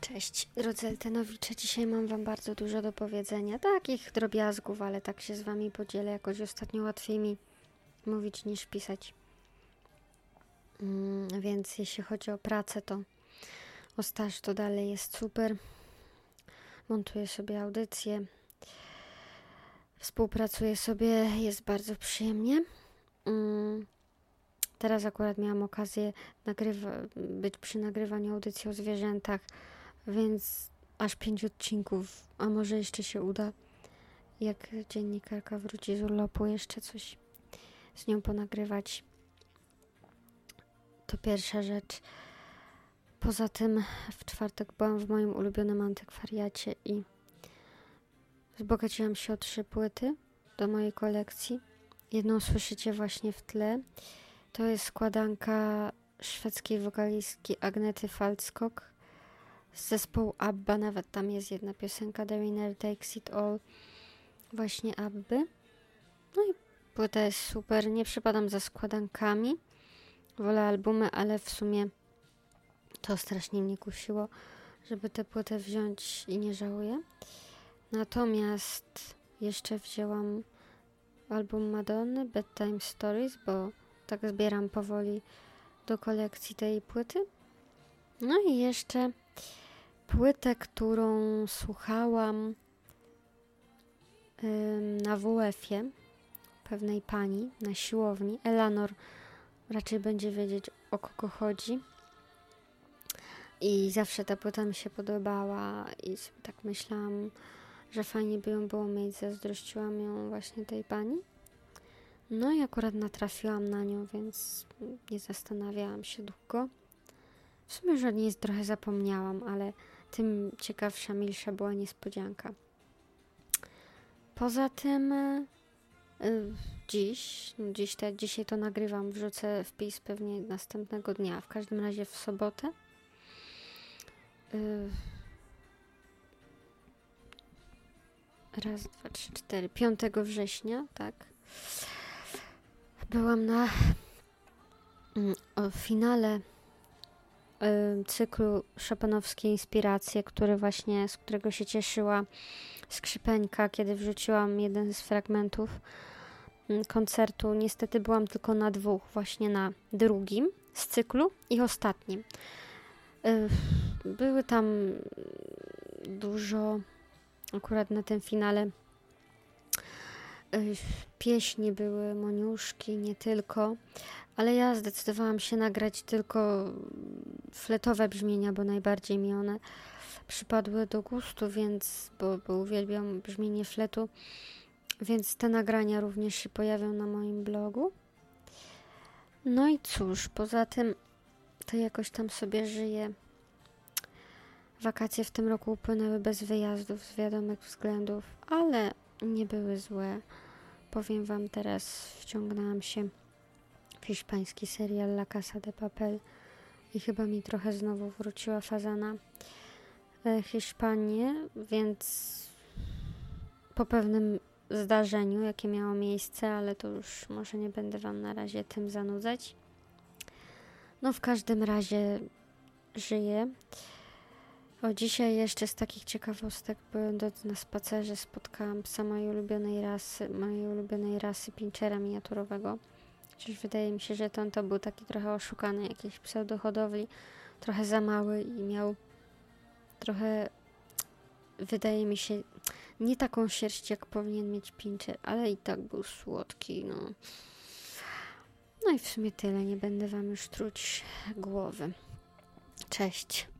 Cześć, drodzy Eltenowicze. Dzisiaj mam wam bardzo dużo do powiedzenia. Takich drobiazgów, ale tak się z wami podzielę. Jakoś ostatnio łatwiej mi mówić niż pisać. Więc jeśli chodzi o pracę, to o staż to dalej jest super. Montuję sobie audycje. Współpracuję sobie, jest bardzo przyjemnie. Teraz akurat miałam okazję być przy nagrywaniu audycji o zwierzętach, więc aż 5 odcinków, a może jeszcze się uda, jak dziennikarka wróci z urlopu, jeszcze coś z nią ponagrywać. To pierwsza rzecz. Poza tym w czwartek byłam w moim ulubionym antykwariacie i wzbogaciłam się o 3 płyty do mojej kolekcji. Jedną słyszycie właśnie w tle. To jest składanka szwedzkiej wokalistki Agnety Faltskog z zespołu ABBA. Nawet tam jest jedna piosenka, The Winner Takes It All, właśnie ABBY. No i płyta jest super. Nie przypadam za składankami. Wolę albumy, ale w sumie to strasznie mnie kusiło, żeby tę płytę wziąć i nie żałuję. Natomiast jeszcze wzięłam album Madonny, Bedtime Stories, bo tak zbieram powoli do kolekcji tej płyty. No i jeszcze płytę, którą słuchałam na WF-ie pewnej pani na siłowni. Elanor raczej będzie wiedzieć, o kogo chodzi. I zawsze ta płyta mi się podobała i tak myślałam, że fajnie by ją było mieć. Zazdrościłam ją właśnie tej pani. No i akurat natrafiłam na nią, więc nie zastanawiałam się długo. W sumie już o niej trochę zapomniałam, ale tym ciekawsza, milsza była niespodzianka. Poza tym dzisiaj to nagrywam, wrzucę wpis pewnie następnego dnia, w każdym razie w sobotę. 5 września, tak. Byłam na finale cyklu Chopinowskie Inspiracje, z którego się cieszyła Skrzypeńka, kiedy wrzuciłam jeden z fragmentów koncertu. Niestety byłam tylko na 2, właśnie na drugim z cyklu i ostatnim. Były tam dużo, akurat na tym finale, pieśni były, moniuszki, nie tylko, ale ja zdecydowałam się nagrać tylko fletowe brzmienia, bo najbardziej mi one przypadły do gustu, bo uwielbiam brzmienie fletu, więc te nagrania również się pojawią na moim blogu. No i cóż, poza tym to jakoś tam sobie żyję. Wakacje w tym roku upłynęły bez wyjazdów z wiadomych względów, ale nie były złe. Powiem wam, teraz wciągnęłam się w hiszpański serial La Casa de Papel i chyba mi trochę znowu wróciła faza na Hiszpanię, więc po pewnym zdarzeniu, jakie miało miejsce, ale to już może nie będę wam na razie tym zanudzać. No w każdym razie żyję. Dzisiaj jeszcze z takich ciekawostek, będąc na spacerze, spotkałam psa mojej ulubionej rasy pinchera miniaturowego. Chociaż wydaje mi się, że to był taki trochę oszukany, jakiś pseudohodowli, trochę za mały i miał trochę, wydaje mi się, nie taką sierść, jak powinien mieć pincher, ale i tak był słodki, no. No i w sumie tyle, nie będę wam już truć głowy. Cześć.